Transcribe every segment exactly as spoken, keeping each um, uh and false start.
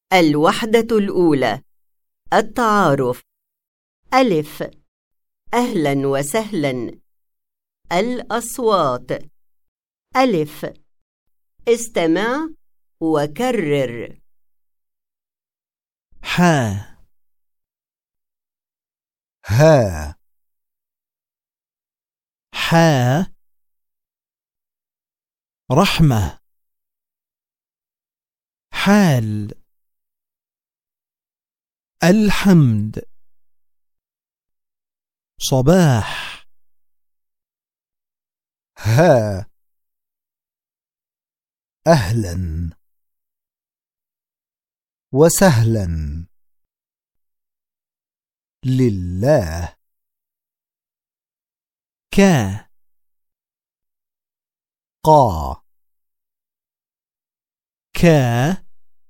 الوحدة الأولى. التعارف. ألف. أهلا وسهلا. الأصوات. ألف. استمع وكرر. حا ها حا رحمة. حال. الحمد. صباح. ها أهلا وسهلا. لله. كا قا كا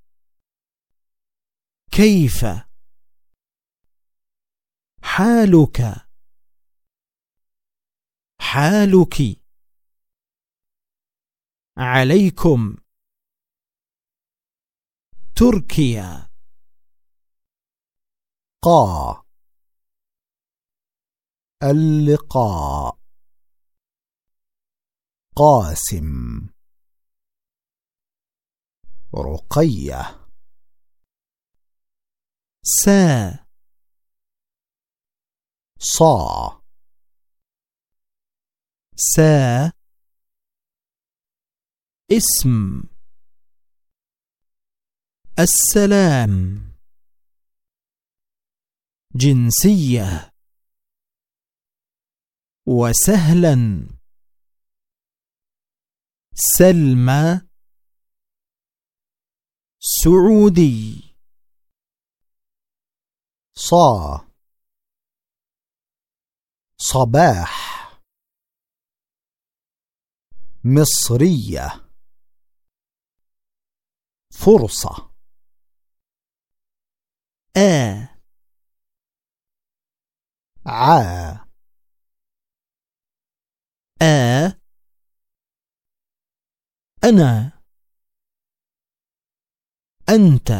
كيف. حالك. حالك. عليكم. تركيا. قا اللقاء. قاسم. رقية. سا صا سا اسم. السلام. جنسية. وسهلا. سلمى. سعودي. صا صباح. مصرية. فرصة. آ عا آ أنا. أنت.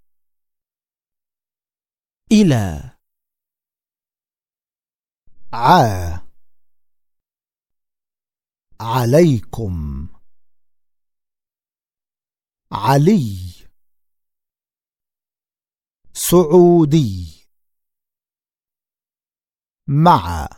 إلى. عا عليكم. علي. سعودي. مع